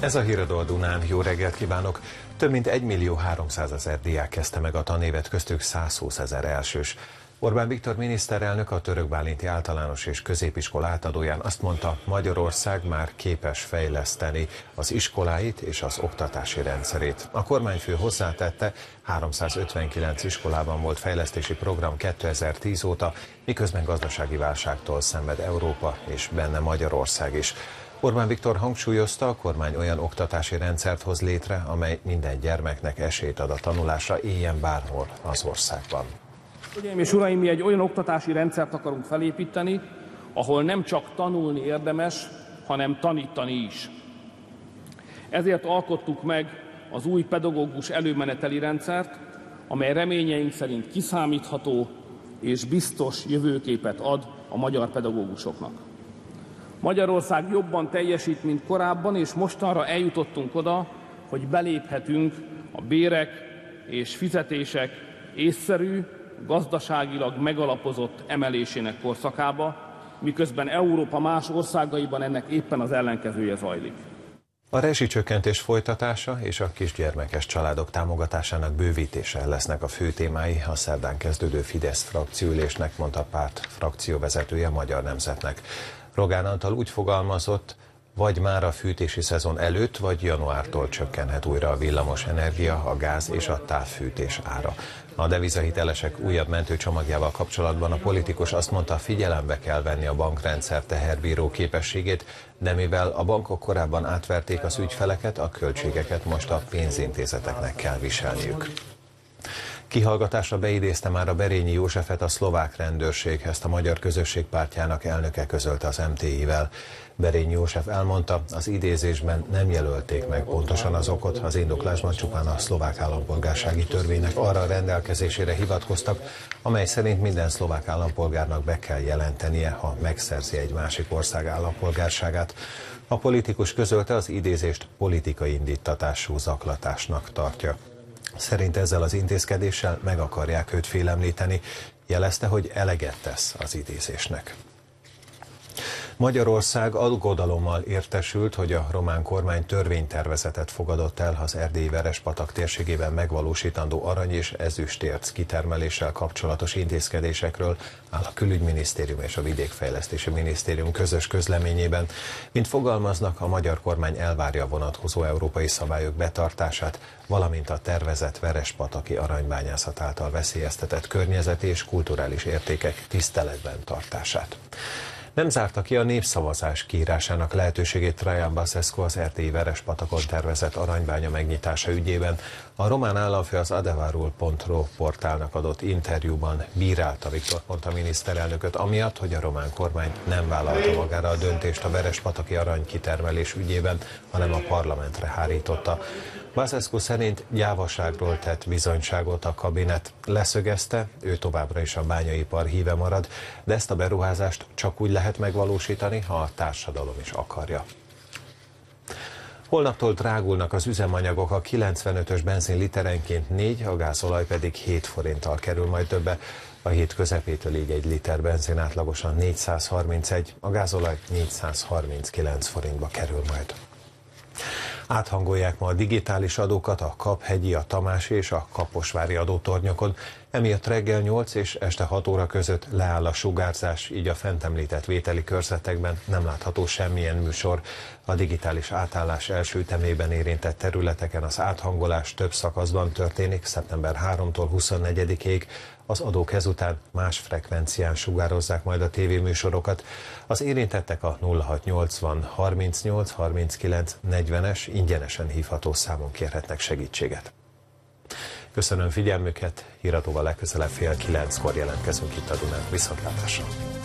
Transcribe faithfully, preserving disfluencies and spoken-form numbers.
Ez a Híradó a Dunán. Jó reggelt kívánok! Több mint egymillió háromszázezer diák kezdte meg a tanévet, köztük százhúszezer elsős. Orbán Viktor miniszterelnök a Török Bálinti Általános és Középiskola átadóján azt mondta, Magyarország már képes fejleszteni az iskoláit és az oktatási rendszerét. A kormányfő hozzátette, háromszázötvenkilenc iskolában volt fejlesztési program kétezer-tíz óta, miközben gazdasági válságtól szenved Európa és benne Magyarország is. Orbán Viktor hangsúlyozta, a kormány olyan oktatási rendszert hoz létre, amely minden gyermeknek esélyt ad a tanulásra, éljen bárhol az országban. Hölgyeim és uraim, mi egy olyan oktatási rendszert akarunk felépíteni, ahol nem csak tanulni érdemes, hanem tanítani is. Ezért alkottuk meg az új pedagógus előmeneteli rendszert, amely reményeink szerint kiszámítható és biztos jövőképet ad a magyar pedagógusoknak. Magyarország jobban teljesít, mint korábban, és mostanra eljutottunk oda, hogy beléphetünk a bérek és fizetések észszerű, gazdaságilag megalapozott emelésének korszakába, miközben Európa más országaiban ennek éppen az ellenkezője zajlik. A rezsicsökkentés folytatása és a kisgyermekes családok támogatásának bővítése lesznek a fő témái a szerdán kezdődő Fidesz frakcióülésnek, mondta a párt frakcióvezetője a Magyar Nemzetnek. Rogán Antal úgy fogalmazott, vagy már a fűtési szezon előtt, vagy januártól csökkenhet újra a villamos energia, a gáz és a távfűtés ára. A devizahitelesek újabb mentőcsomagjával kapcsolatban a politikus azt mondta, figyelembe kell venni a bankrendszer teherbíró képességét, de mivel a bankok korábban átverték az ügyfeleket, a költségeket most a pénzintézeteknek kell viselniük. Kihallgatásra beidézte már a Berényi Józsefet a szlovák rendőrség, ezt a Magyar Közösség Pártjának elnöke közölte az em té i-vel. Berényi József elmondta, az idézésben nem jelölték meg pontosan az okot, az indoklásban csupán a szlovák állampolgársági törvénynek arra a rendelkezésére hivatkoztak, amely szerint minden szlovák állampolgárnak be kell jelentenie, ha megszerzi egy másik ország állampolgárságát. A politikus közölte, az idézést politikai indíttatású zaklatásnak tartja. Szerint ezzel az intézkedéssel meg akarják őt félemlíteni, jelezte, hogy eleget tesz az idézésnek. Magyarország aggodalommal értesült, hogy a román kormány törvénytervezetet fogadott el az erdélyi Verespatak térségében megvalósítandó arany- és ezüstérc kitermeléssel kapcsolatos intézkedésekről, áll a Külügyminisztérium és a Vidékfejlesztési Minisztérium közös közleményében. Mint fogalmaznak, a magyar kormány elvárja a vonatkozó európai szabályok betartását, valamint a tervezett verespataki aranybányászat által veszélyeztetett környezeti és kulturális értékek tiszteletben tartását. Nem zárta ki a népszavazás kiírásának lehetőségét Traian Basescu az erdélyi Verespatakon tervezett aranybánya megnyitása ügyében. A román államfő az adevărul pont ro portálnak adott interjúban bírálta Viktor Ponta miniszterelnököt amiatt, hogy a román kormány nem vállalta magára a döntést a verespataki aranykitermelés ügyében, hanem a parlamentre hárította. Basescu szerint gyávaságról tett bizonyságot a kabinet. Leszögezte, ő továbbra is a bányaipar híve marad, de ezt a beruházást csak úgy lehet megvalósítani, ha a társadalom is akarja. Holnaptól drágulnak az üzemanyagok, a kilencvenötös benzin literenként négy, a gázolaj pedig hét forinttal kerül majd többe. A hét közepétől így egy liter benzin átlagosan négyszázharmincegy, a gázolaj négyszázharminckilenc forintba kerül majd. Áthangolják ma a digitális adókat a Kaphegyi, a Tamási és a Kaposvári adótornyokon, emiatt reggel nyolc és este hat óra között leáll a sugárzás, így a fent említett vételi körzetekben nem látható semmilyen műsor. A digitális átállás első ütemében érintett területeken az áthangolás több szakaszban történik, szeptember harmadikától huszonnegyedikéig. Az adók ezután más frekvencián sugározzák majd a tévéműsorokat. Az érintettek a nulla hatszáznyolcvan harmincnyolc harminckilenc negyvenes ingyenesen hívható számon kérhetnek segítséget. Köszönöm figyelmüket, híradóval legközelebb fél kilenckor jelentkezünk itt a Dunán. Viszontlátásra!